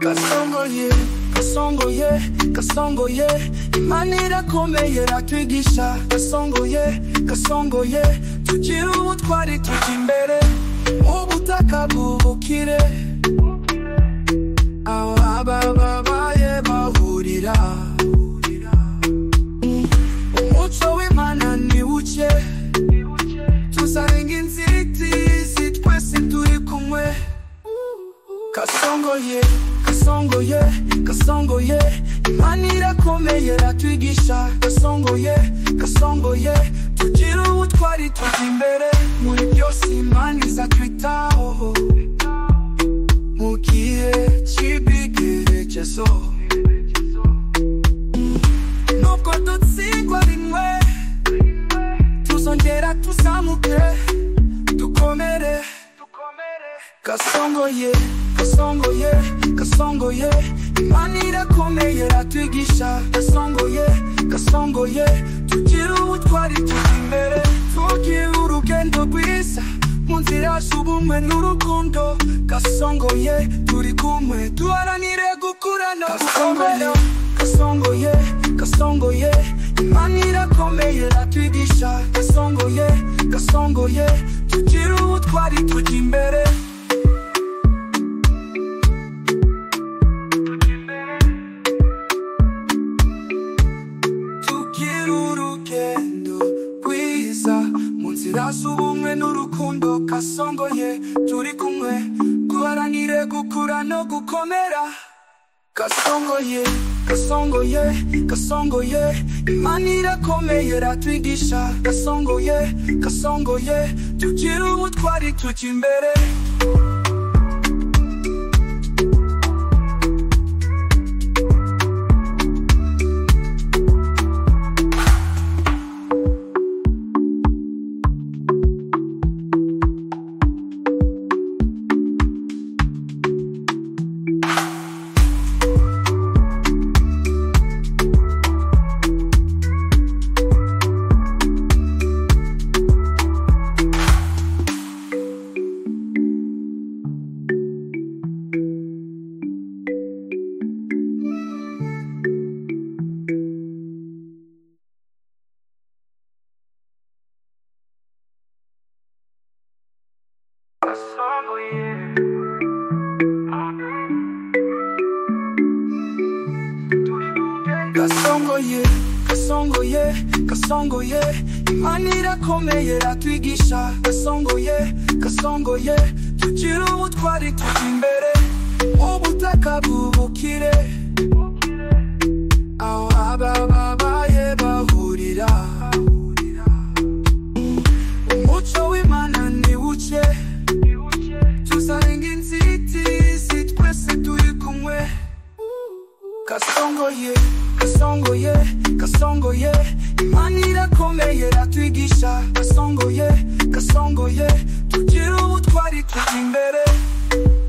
Gasongoye, gasongoye, gasongoye, Imana irakomeye iratwigisha. Gasongoye, gasongoye, tugira ubutwari tujya imbere ubutaka bw'ubukire, aho abababaye bahurira. Umuco w'Imana ni buke, tuzarenga inzitizi twese turi kumwe. Gasongoye, gasongoye, gasongoye, Imana irakomeye iratwigisha. Gasongoye, gasongoye, tugira ubutwari tujya imbere muri byose. Imana izatwitaho mu gihe cy'ibigeragezo. Nubwo dutsindwa rimwe, tuzongera tuzamuke dukomere. Gasongoye, gasongoye, gasongoye, Imana irakomeye iratwigisha. Gasongoye, gasongoye, tugira ubutwari tujya imbere. Tugira urugendo rwiza mu nzira z'ubumwe n'urukundo. Gasongoye, turi kumwe duharanire gukura no gukomera. Gasongoye, gasongoye, Imana irakomeye iratwigisha. Gasongoye, gasongoye, tugira ubutwari tujya imbere. Z'ubumwe n'urukundo. Gasongoye, turi kumwe duharanire gukura no gukomera. Gasongoye, gasongoye, gasongoye, Imana irakomeye iratwigisha. Gasongoye, gasongoye, tugira ubutwari tujya imbere. Gasongoye, gasongoye, gasongoye, Imana irakomeye iratwigisha. Gasongoye, gasongoye, tugira ubutwari tujya imbere ubutaka bw'ubukire, aho abababaye bahurira. Umuco w'Imana ni buke, tuzarenga inzitizi twese turi kumwe. Gasongoye, gasongoye, gasongoye, Imana irakomeye iratwigisha. Gasongoye, gasongoye, tugira ubutwari tujya imbere.